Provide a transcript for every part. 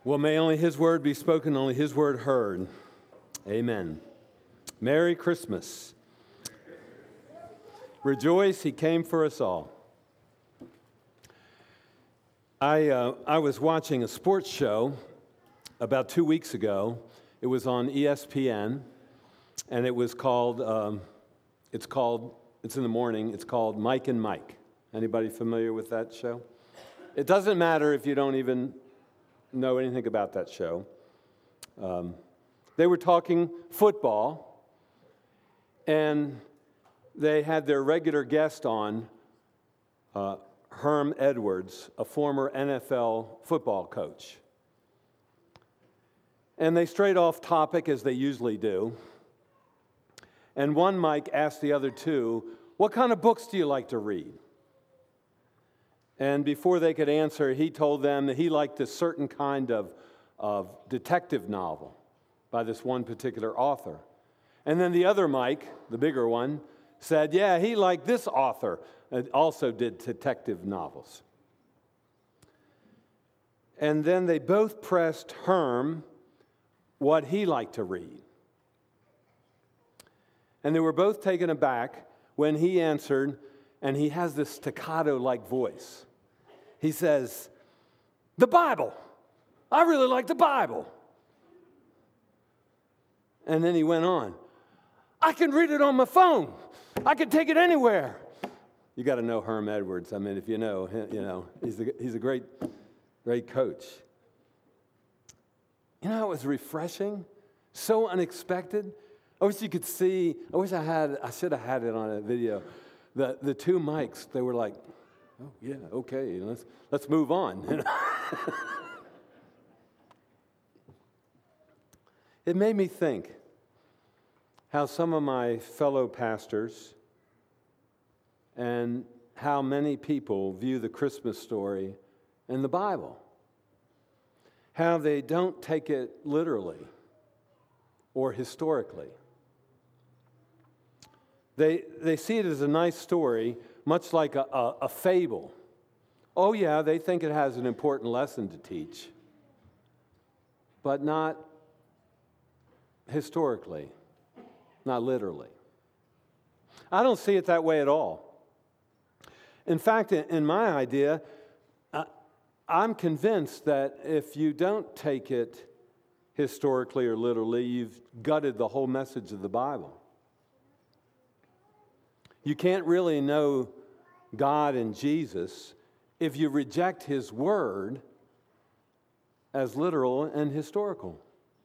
Well, may only His word be spoken, only His word heard. Amen. Merry Christmas. Rejoice, He came for us all. I was watching a sports show about 2 weeks ago. It was on ESPN, and it was called, it's in the morning, it's called Mike and Mike. Anybody familiar with that show? It doesn't matter if you don't even know anything about that show. They were talking football, and they had their regular guest on, Herm Edwards, a former NFL football coach. And they strayed off topic, as they usually do. And one Mike asked the other two, "What kind of books do you like to read?" And before they could answer, he told them that he liked a certain kind of detective novel by this one particular author. And then the other Mike, the bigger one, said, yeah, he liked this author, and also did detective novels. And then they both pressed Herm what he liked to read. And they were both taken aback when he answered, and he has this staccato-like voice. He says, "The Bible. I really like the Bible." And then he went on, "I can read it on my phone. I can take it anywhere." You got to know Herm Edwards. I mean, if you know, he's a great coach. You know, it was refreshing, so unexpected. I wish you could see. I should have had it on a video. The two mics, they were like, "Oh yeah, okay, let's move on." It made me think how some of my fellow pastors and how many people view the Christmas story and the Bible. How they don't take it literally or historically. They see it as a nice story, much like a fable. Oh yeah, they think it has an important lesson to teach, but not historically, not literally. I don't see it that way at all. In fact, in my idea, I'm convinced that if you don't take it historically or literally, you've gutted the whole message of the Bible. You can't really know God and Jesus if you reject His Word as literal and historical.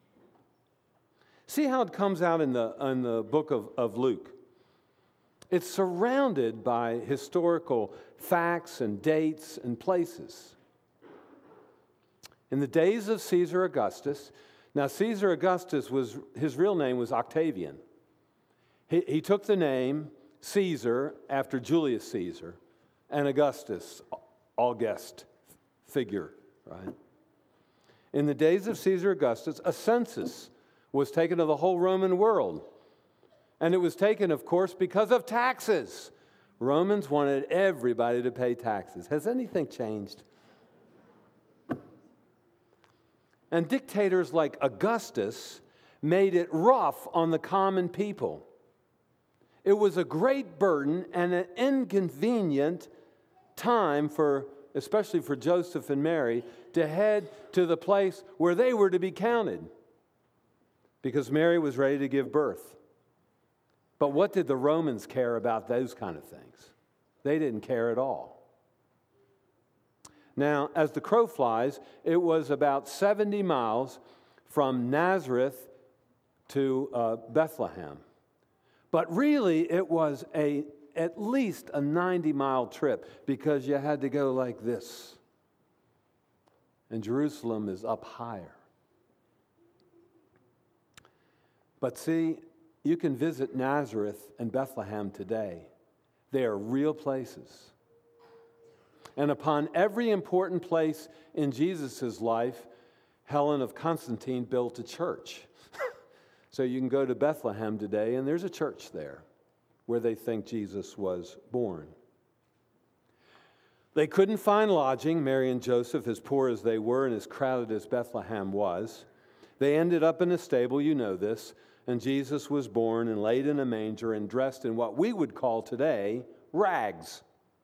See how it comes out in the book of Luke. It's surrounded by historical facts and dates and places. In the days of Caesar Augustus, now Caesar Augustus his real name was Octavian. He took the name Caesar after Julius Caesar and Augustus, August figure, right? In the days of Caesar Augustus, a census was taken of the whole Roman world. And it was taken, of course, because of taxes. Romans wanted everybody to pay taxes. Has anything changed? And dictators like Augustus made it rough on the common people. It was a great burden and an inconvenient time especially for Joseph and Mary, to head to the place where they were to be counted, because Mary was ready to give birth. But what did the Romans care about those kind of things? They didn't care at all. Now, as the crow flies, it was about 70 miles from Nazareth to Bethlehem. But really, it was at least a 90-mile trip, because you had to go like this. And Jerusalem is up higher. But see, you can visit Nazareth and Bethlehem today. They are real places. And upon every important place in Jesus' life, Helen of Constantine built a church. So you can go to Bethlehem today, and there's a church there where they think Jesus was born. They couldn't find lodging, Mary and Joseph, as poor as they were and as crowded as Bethlehem was. They ended up in a stable, you know this, and Jesus was born and laid in a manger and dressed in what we would call today rags.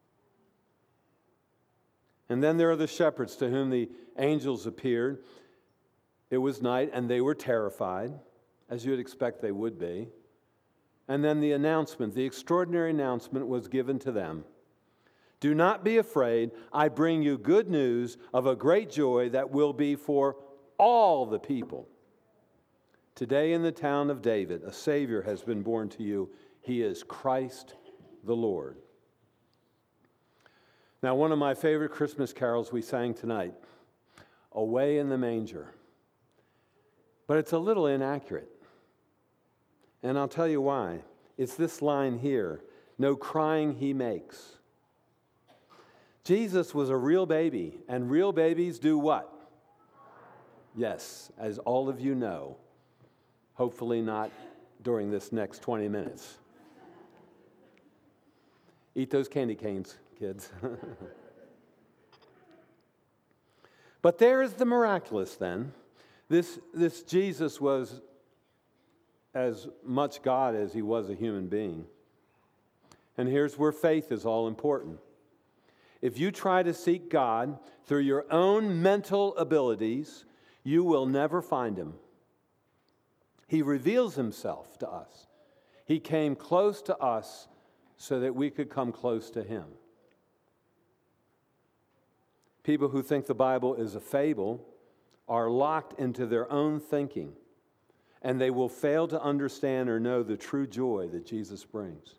And then there are the shepherds to whom the angels appeared. It was night, and they were terrified, as you would expect they would be. And then the announcement, the extraordinary announcement was given to them. Do not be afraid. I bring you good news of a great joy that will be for all the people. Today in the town of David, a Savior has been born to you. He is Christ the Lord. Now, one of my favorite Christmas carols we sang tonight, Away in the Manger. But it's a little inaccurate. And I'll tell you why. It's this line here, no crying he makes. Jesus was a real baby, and real babies do what? Yes, as all of you know. Hopefully not during this next 20 minutes. Eat those candy canes, kids. But there is the miraculous then. This Jesus was as much God as he was a human being. And here's where faith is all important. If you try to seek God through your own mental abilities, you will never find him. He reveals himself to us. He came close to us so that we could come close to him. People who think the Bible is a fable are locked into their own thinking, and they will fail to understand or know the true joy that Jesus brings.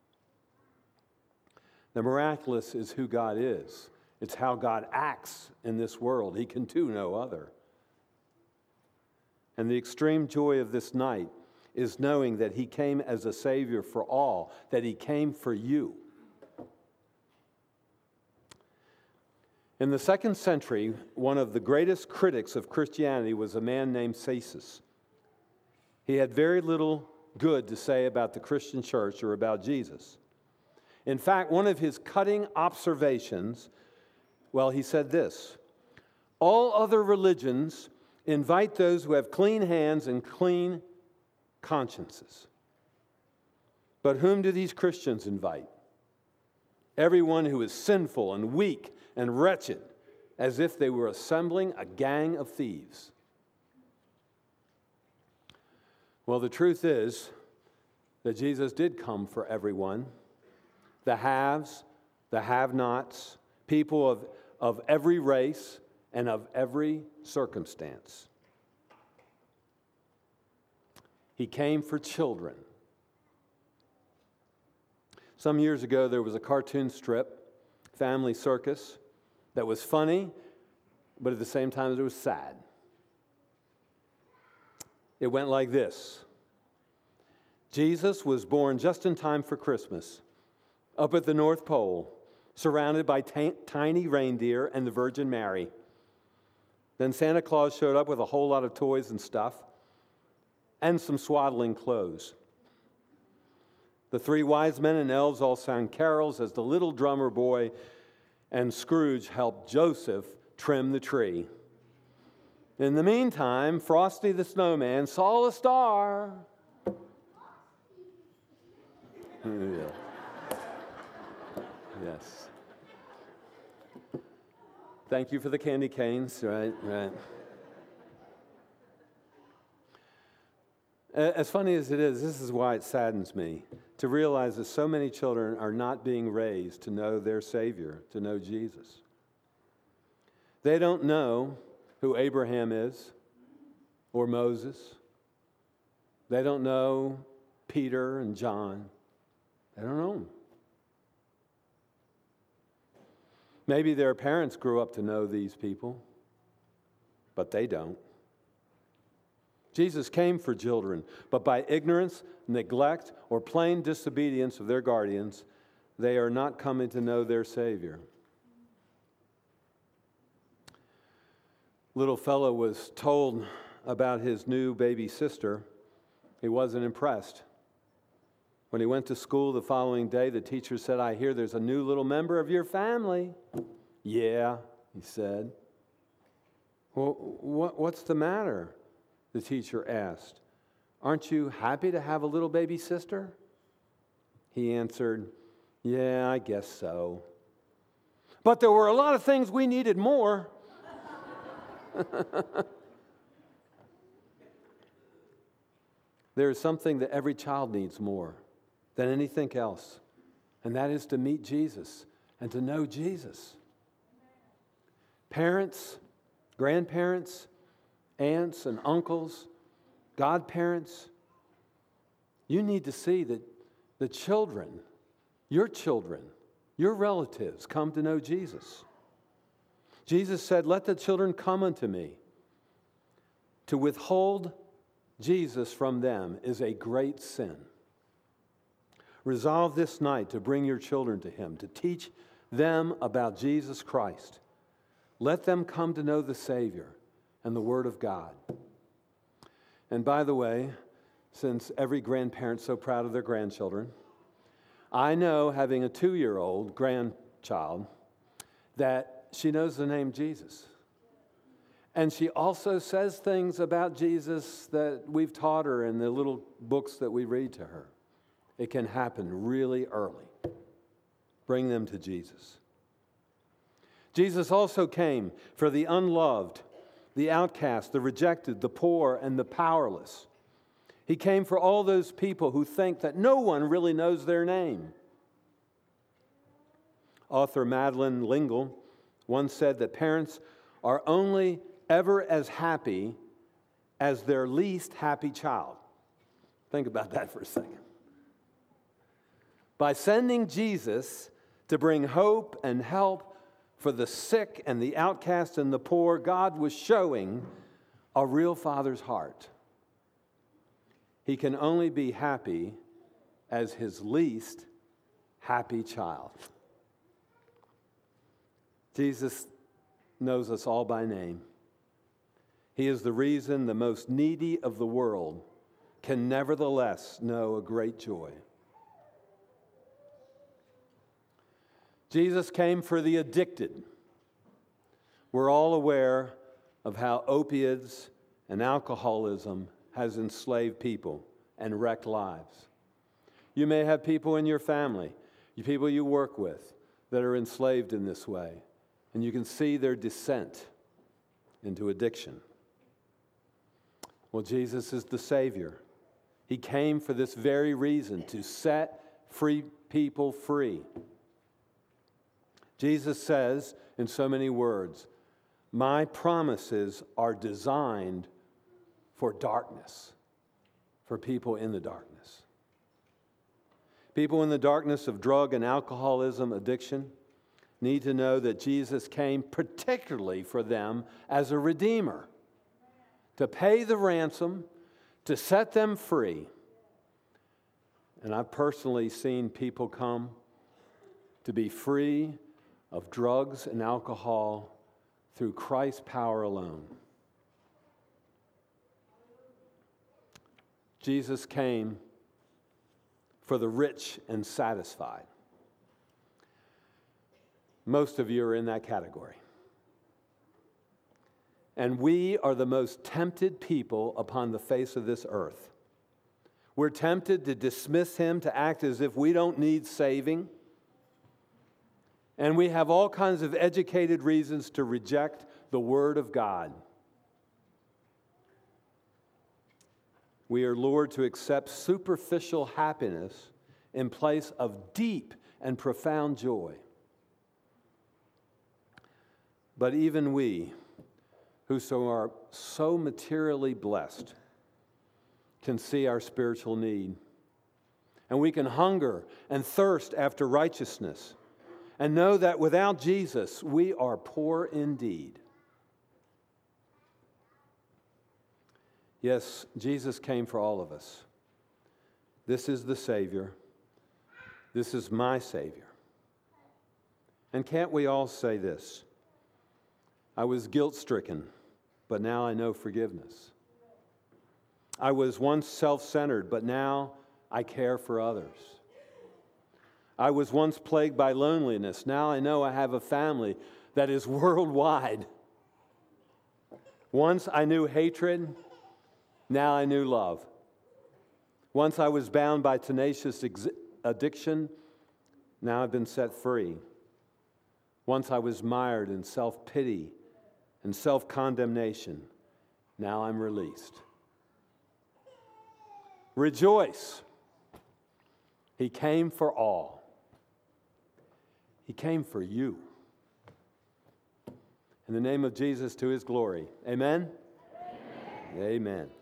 The miraculous is who God is. It's how God acts in this world. He can do no other. And the extreme joy of this night is knowing that he came as a Savior for all, that he came for you. In the 2nd century, one of the greatest critics of Christianity was a man named Celsus. He had very little good to say about the Christian church or about Jesus. In fact, one of his cutting observations, he said this: all other religions invite those who have clean hands and clean consciences. But whom do these Christians invite? Everyone who is sinful and weak and wretched, as if they were assembling a gang of thieves. Well, the truth is that Jesus did come for everyone. The haves, the have-nots, people of every race and of every circumstance. He came for children. Some years ago, there was a cartoon strip, Family Circus, that was funny, but at the same time, it was sad. It went like this. Jesus was born just in time for Christmas, up at the North Pole, surrounded by tiny reindeer and the Virgin Mary. Then Santa Claus showed up with a whole lot of toys and stuff, and some swaddling clothes. The 3 wise men and elves all sang carols as the little drummer boy and Scrooge helped Joseph trim the tree. In the meantime, Frosty the Snowman saw a star. Yeah. Yes. Thank you for the candy canes, right. As funny as it is, this is why it saddens me to realize that so many children are not being raised to know their Savior, to know Jesus. They don't know who Abraham is or Moses. They don't know Peter and John. They don't know them. Maybe their parents grew up to know these people, but they don't. Jesus came for children, but by ignorance, neglect, or plain disobedience of their guardians, they are not coming to know their Savior. Little fellow was told about his new baby sister. He wasn't impressed. When he went to school the following day, the teacher said, "I hear there's a new little member of your family." "Yeah," he said. "Well, what's the matter?" the teacher asked. "Aren't you happy to have a little baby sister?" He answered, "Yeah, I guess so. But there were a lot of things we needed more." There is something that every child needs more than anything else, and that is to meet Jesus and to know Jesus. Parents, grandparents, aunts and uncles, godparents, you need to see that the children, your relatives come to know Jesus. Jesus said, "Let the children come unto me." To withhold Jesus from them is a great sin. Resolve this night to bring your children to Him, to teach them about Jesus Christ. Let them come to know the Savior and the Word of God. And by the way, since every grandparent's so proud of their grandchildren, I know, having a 2-year-old grandchild, that she knows the name Jesus. And she also says things about Jesus that we've taught her in the little books that we read to her. It can happen really early. Bring them to Jesus. Jesus also came for the unloved, the outcast, the rejected, the poor, and the powerless. He came for all those people who think that no one really knows their name. Author Madeleine L'Engle once said that parents are only ever as happy as their least happy child. Think about that for a second. By sending Jesus to bring hope and help for the sick and the outcast and the poor, God was showing a real father's heart. He can only be happy as his least happy child. Jesus knows us all by name. He is the reason the most needy of the world can nevertheless know a great joy. Jesus came for the addicted. We're all aware of how opiates and alcoholism has enslaved people and wrecked lives. You may have people in your family, people you work with, that are enslaved in this way, and you can see their descent into addiction. Well, Jesus is the Savior. He came for this very reason, to set free people free. Jesus says in so many words, "My promises are designed for darkness, for people in the darkness." People in the darkness of drug and alcoholism addiction need to know that Jesus came particularly for them as a redeemer, to pay the ransom, to set them free. And I've personally seen people come to be free of drugs and alcohol through Christ's power alone. Jesus came for the rich and satisfied. Most of you are in that category. And we are the most tempted people upon the face of this earth. We're tempted to dismiss Him, to act as if we don't need saving. And we have all kinds of educated reasons to reject the Word of God. We are lured to accept superficial happiness in place of deep and profound joy. But even we, who are so materially blessed, can see our spiritual need. And we can hunger and thirst after righteousness and know that without Jesus, we are poor indeed. Yes, Jesus came for all of us. This is the Savior. This is my Savior. And can't we all say this? I was guilt-stricken, but now I know forgiveness. I was once self-centered, but now I care for others. I was once plagued by loneliness. Now I know I have a family that is worldwide. Once I knew hatred. Now I knew love. Once I was bound by tenacious addiction. Now I've been set free. Once I was mired in self-pity and self-condemnation. Now I'm released. Rejoice. He came for all. He came for you. In the name of Jesus, to his glory. Amen? Amen. Amen.